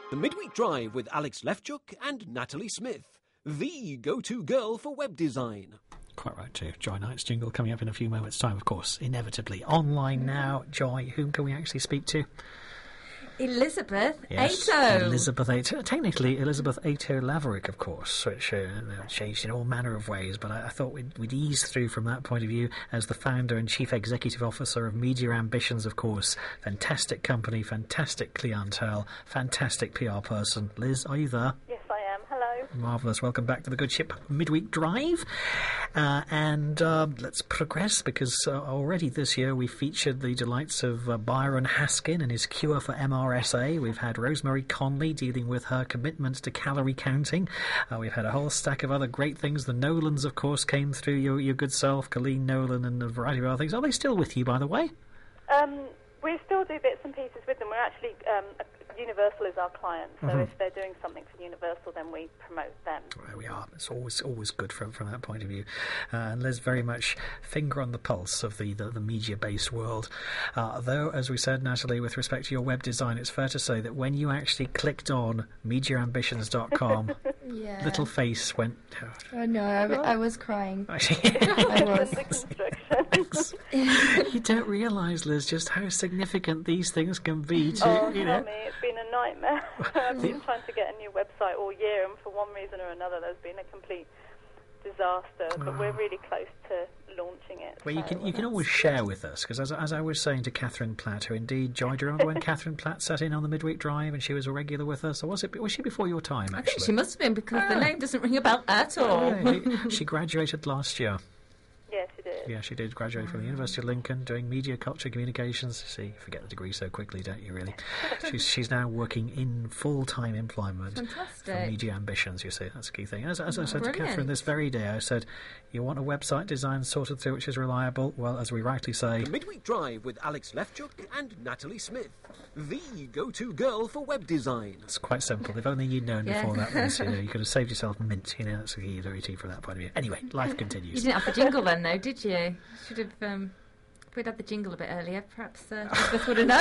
The Midweek Drive with Alex Lefchuk and Natalie Smith, the go-to girl for web design. Quite right too. Joy Knight's jingle coming up in a few moments' time, of course, inevitably. Online now, Joy, whom can we actually speak to? Elizabeth Yes, Ato. Elizabeth Ato. Technically, Elizabeth Ato Laverick, of course, which changed in all manner of ways, but I thought we'd ease through from that point of view as the founder and chief executive officer of Media Ambitions, of course. Fantastic company, fantastic clientele, fantastic PR person. Liz, are you there? Yes, I am. Hello. Marvellous. Welcome back to the Good Ship Midweek Drive. And let's progress, because already this year we featured the delights of Byron Haskin and his cure for MRSA. We've had Rosemary Conley dealing with her commitment to calorie counting. We've had a whole stack of other great things. The Nolans, of course, came through, your good self, Colleen Nolan, and a variety of other things. Are they still with you, by the way? We still do bits and pieces with them. We're actually... Universal is our client, so if they're doing something for Universal, then we promote them. There we are. It's always good from that point of view. And Liz, very much finger on the pulse of the media-based world. Though, as we said, Natalie, with respect to your web design, it's fair to say that when you actually clicked on MediaAmbitions.com, Yeah. little face went... Oh no, I was crying. I was. You don't realise, Liz, just how significant these things can be to, tell you know... me, it's been a nightmare. I've been trying to get a new website all year, and for one reason or another, there's been a complete disaster. But we're really close to launching it. Well, you can always share with us, because as I was saying to Catherine Platt, who indeed, Joy, do you remember when Catherine Platt sat in on the Midweek Drive and she was a regular with us? Or was she before your time, actually? I think she must have been, because the name doesn't ring a bell at all. Yeah, she graduated last year. Yes, she did. Yeah, she did graduate from the University of Lincoln, doing media, culture, communications. See, you forget the degree so quickly, don't you, really? She's now working in full-time employment for Media Ambitions, you see. That's a key thing. As I said to Catherine this very day, I said, you want a website design sorted through which is reliable? Well, as we rightly say... The Midweek Drive with Alex Lefchuk and Natalie Smith, the go-to girl for web design. It's quite simple. If only you'd known before that, Liz, you could have saved yourself mint. That's the key from that point of view. Anyway, life continues. You didn't have the jingle then, though, did you? Should have... If we'd had the jingle a bit earlier, perhaps Elizabeth would have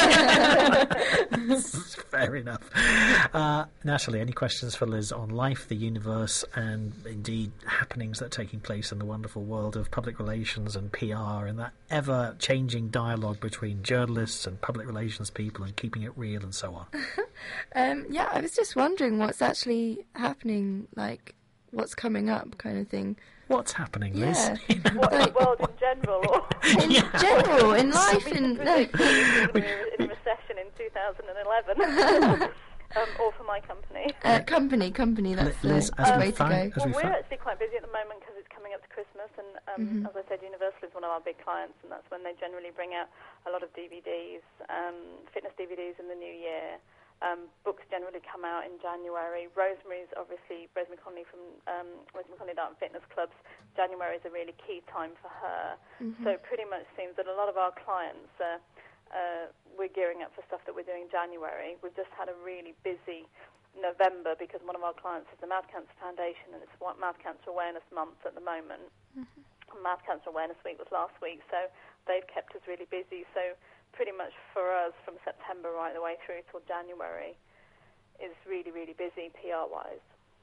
known. Fair enough. Natalie, any questions for Liz on life, the universe, and indeed happenings that are taking place in the wonderful world of public relations and PR and that ever-changing dialogue between journalists and public relations people and keeping it real and so on? Yeah, I was just wondering what's actually happening, like what's coming up kind of thing. What's happening, Liz? Yeah. What, in the world in general? In general, in life, in recession in 2011. Or for my company. Company, that's Liz, the way to go. Well, we're actually quite busy at the moment because it's coming up to Christmas, and as I said, Universal is one of our big clients, and that's when they generally bring out a lot of DVDs, fitness DVDs in the new year. Books generally come out in January. Rosemary Conley from Rosemary Conley Diet and Fitness Clubs, January is a really key time for her. So it pretty much seems that a lot of our clients, we're gearing up for stuff that we're doing in January. We've just had a really busy November because one of our clients is the Mouth Cancer Foundation, and it's Mouth Cancer Awareness Month at the moment. Mouth Cancer Awareness Week was last week, so they've kept us really busy. So pretty much for us from September right the way through till January is really, really busy PR-wise.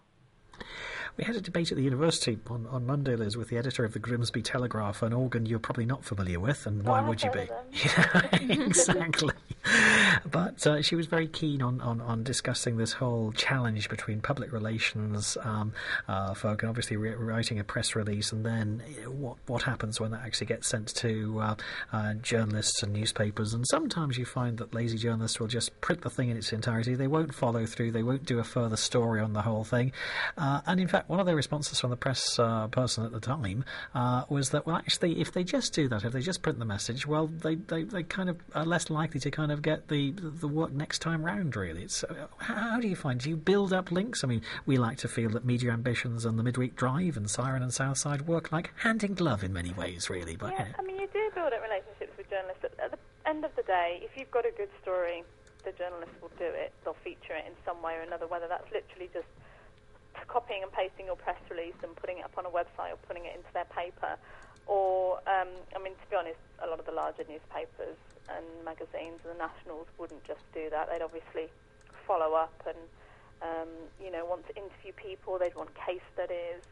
We had a debate at the university on Monday, Liz, with the editor of the Grimsby Telegraph, an organ you're probably not familiar with, and why would you be? Yeah, exactly. But she was very keen on discussing this whole challenge between public relations folk and obviously writing a press release, and then what happens when that actually gets sent to journalists and newspapers. And sometimes you find that lazy journalists will just print the thing in its entirety. They won't follow through. They won't do a further story on the whole thing. And in fact, one of the responses from the press person at the time was that, well, actually, if they just do that, if they just print the message, well, they kind of are less likely to kind of get the work next time round, really. It's how do you find? Do you build up links? I mean, we like to feel that Media Ambitions and the Midweek Drive and Siren and Southside work like hand in glove in many ways, really. But yeah, I mean, you do build up relationships with journalists. At the end of the day, if you've got a good story, the journalists will do it. They'll feature it in some way or another, whether that's literally just copying and pasting your press release and putting it up on a website or putting it into their paper, or I mean, to be honest, a lot of the larger newspapers and magazines and the nationals wouldn't just do that. They'd obviously follow up and want to interview people. They'd want case studies.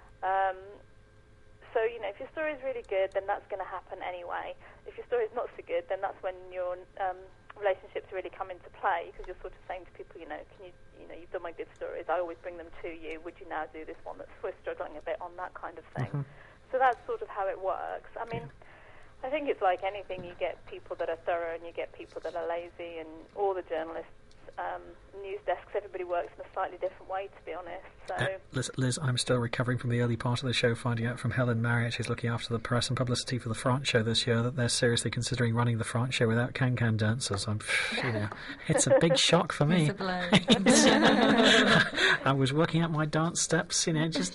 So, if your story is really good, then that's going to happen anyway. If your story is not so good, then that's when your relationships really come into play, because you're sort of saying to people, you've done my good stories. I always bring them to you. Would you now do this one that's we're struggling a bit on, that kind of thing. So that's sort of how it works. I mean, I think it's like anything. You get people that are thorough and you get people that are lazy, and all the journalists, news desks, everybody works in a slightly different way, to be honest. So, Liz, I'm still recovering from the early part of the show, finding out from Helen Marriott, who's looking after the press and publicity for the France show this year, that they're seriously considering running the France show without can-can dancers. It's a big shock for me. It's a blow. I was working out my dance steps, just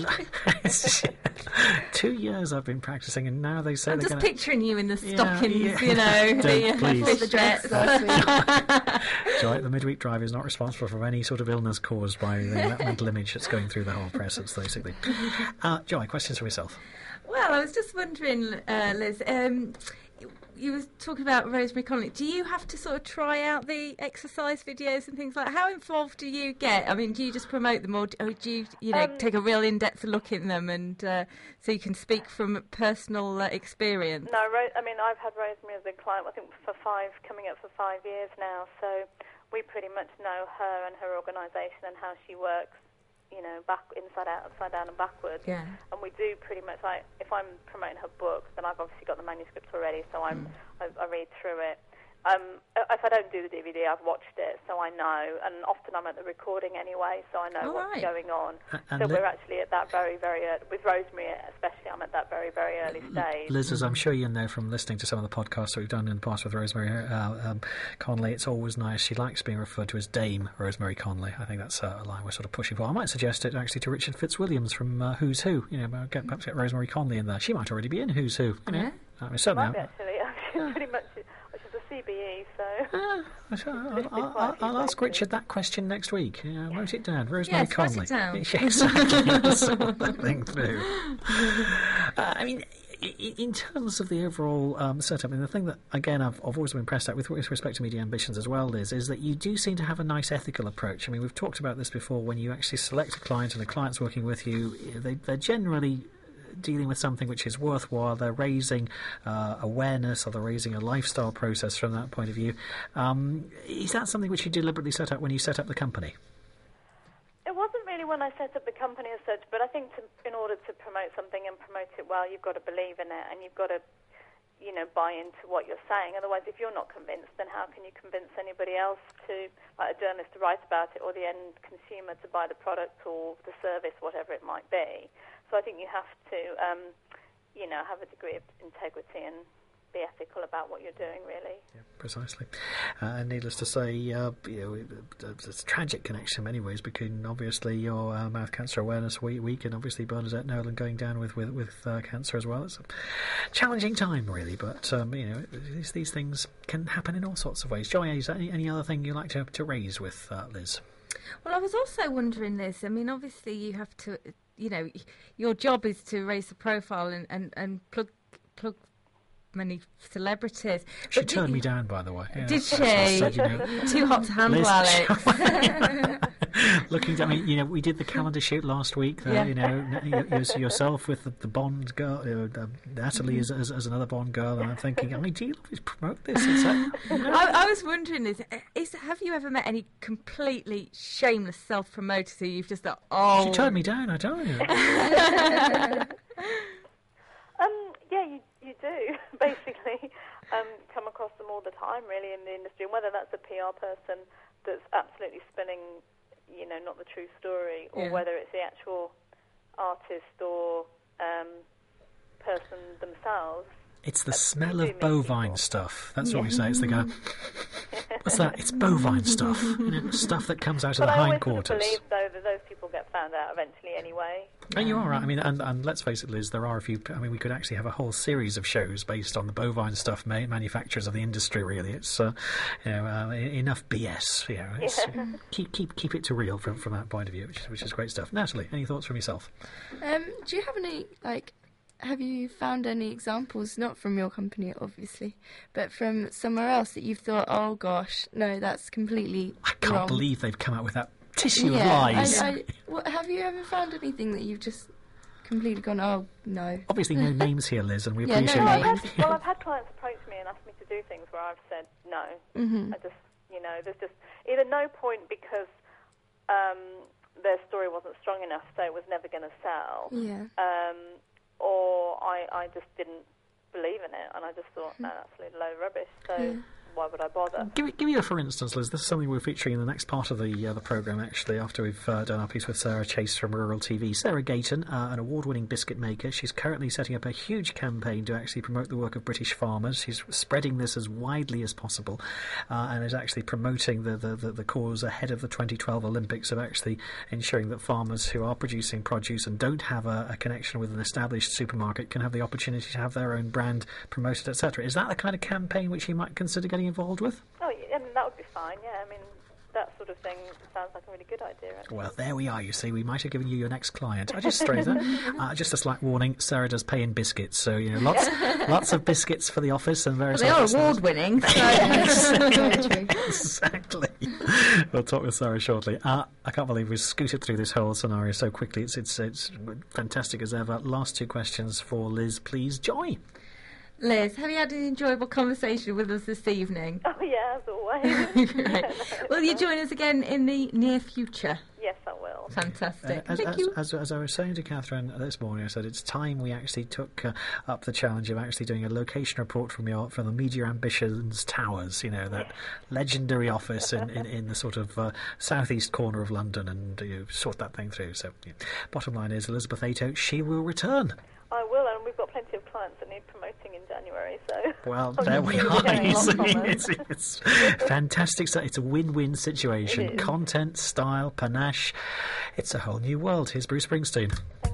2 years I've been practicing, and now they say I'm they're just gonna... picturing you in the stockings, Please. the dress. Joy, the midweek drive is not responsible for any sort of illness caused by that mental image that's going through the whole press, basically. Joy, questions for yourself? Well, I was just wondering, Liz, you were talking about Rosemary Conley. Do you have to sort of try out the exercise videos and things like that? How involved do you get? I mean, do you just promote them, or do you take a real in-depth look in them, and so you can speak from personal experience? No, I've had Rosemary as a client, I think, coming up for 5 years now, so we pretty much know her and her organisation and how she works, back, inside out, upside down and backwards. Yeah. And we do pretty much, if I'm promoting her book, then I've obviously got the manuscript already, so I read through it. If I don't do the DVD, I've watched it, so I know, and often I'm at the recording anyway, so I know what's going on. So we're actually at that very, very, with Rosemary especially, I'm at that very, very early stage. Liz, as I'm sure you know from listening to some of the podcasts that we've done in the past with Rosemary Conley, it's always nice. She likes being referred to as Dame Rosemary Conley. I think that's a line we're sort of pushing for. I might suggest it actually to Richard Fitzwilliams from Who's Who. Perhaps get Rosemary Conley in there. She might already be in Who's Who. Yeah. Might be, actually. She's pretty much... CBE, so I'll ask Richard that question next week. Wrote it down. Rosemary Conley. Write it down. Exactly. Sort that thing through. In terms of the overall setup, the thing that, again, I've always been impressed at with respect to Media Ambitions as well, Liz, is that you do seem to have a nice ethical approach. We've talked about this before. When you actually select a client and the client's working with you, they're generally dealing with something which is worthwhile. They're raising awareness, or they're raising a lifestyle process from that point of view. Is that something which you deliberately set up when you set up the company? It wasn't really when I set up the company as such, but I think in order to promote something and promote it well, you've got to believe in it, and you've got to buy into what you're saying. Otherwise, if you're not convinced, then how can you convince anybody else to, like a journalist, to write about it, or the end consumer to buy the product or the service, whatever it might be? So I think you have to, have a degree of integrity and be ethical about what you're doing, really. Yeah, precisely. And needless to say, it's a tragic connection in many ways between, obviously, your Mouth Cancer Awareness Week and obviously Bernadette Nolan going down with cancer as well. It's a challenging time, really, but these things can happen in all sorts of ways. Joy, is there any other thing you'd like to raise with Liz? Well, I was also wondering, Liz, obviously you have to, your job is to raise the profile and plug many celebrities. She turned me down, by the way. Yeah, did she? Said, Too hot to handle, Liz, Alex. Looking down, we did the calendar shoot last week. Yourself with the Bond girl, Natalie as another Bond girl, and I'm thinking, ideal, please promote this. I was wondering, have you ever met any completely shameless self-promoters who you've just thought, oh... She turned me down, I tell you. Yeah, you do, basically. Come across them all the time, really, in the industry. And whether that's a PR person that's absolutely spinning, not the true story, or whether it's the actual artist or person themselves. It's the smell of bovine stuff. That's what we say. It's the guy. What's that? It's bovine stuff. Stuff that comes out of the hindquarters. I always believe, though, that those people get found out eventually anyway. And you are right. And let's face it, Liz, there are a few. We could actually have a whole series of shows based on the bovine stuff manufacturers of the industry. Really, it's enough BS. Keep it to real from that point of view, which is great stuff. Natalie, any thoughts from yourself? Do you have any have you found any examples, not from your company, obviously, but from somewhere else that you've thought, oh gosh, no, that's completely I can't wrong. believe they've come out with that tissue of lies. Have you ever found anything that you've just completely gone, oh no? Obviously, no names here, Liz, and we Yeah, appreciate no you. names. I've had clients approach me and ask me to do things where I've said no. Mm-hmm. I just, there's just either no point because their story wasn't strong enough, so it was never going to sell. Yeah. Or I just didn't believe in it, and I just thought, no, that's absolute load of rubbish. So why would I bother? Give me a for instance, Liz. This is something we're featuring in the next part of the programme, actually, after we've done our piece with Sarah Chase from Rural TV. Sarah Gayton, an award-winning biscuit maker. She's currently setting up a huge campaign to actually promote the work of British farmers. She's spreading this as widely as possible and is actually promoting the cause ahead of the 2012 Olympics of actually ensuring that farmers who are producing produce and don't have a connection with an established supermarket can have the opportunity to have their own brand promoted, etc. Is that the kind of campaign which you might consider getting involved with? Oh, yeah, that would be fine, yeah. That sort of thing sounds like a really good idea, actually. Well, there we are, you see. We might have given you your next client. I just throw that. Just a slight warning, Sarah does pay in biscuits, so, lots of biscuits for the office and various They are other award-winning, so... Exactly. We'll talk with Sarah shortly. I can't believe we've scooted through this whole scenario so quickly. It's fantastic as ever. Last two questions for Liz, please. Joy. Liz, have you had an enjoyable conversation with us this evening? Oh, yeah, as always. Right. Will you join us again in the near future? Yes, I will. Fantastic. Thank you. As I was saying to Catherine this morning, I said it's time we actually took up the challenge of actually doing a location report from the Media Ambitions Towers, that legendary office in the sort of southeast corner of London, and sort that thing through. So, bottom line is, Elizabeth Ato, she will return. I will, and we've got plenty of clients that need promoting in January, so... Well, there we are. It's fantastic. So it's a win-win situation. Content, style, panache. It's a whole new world. Here's Bruce Springsteen.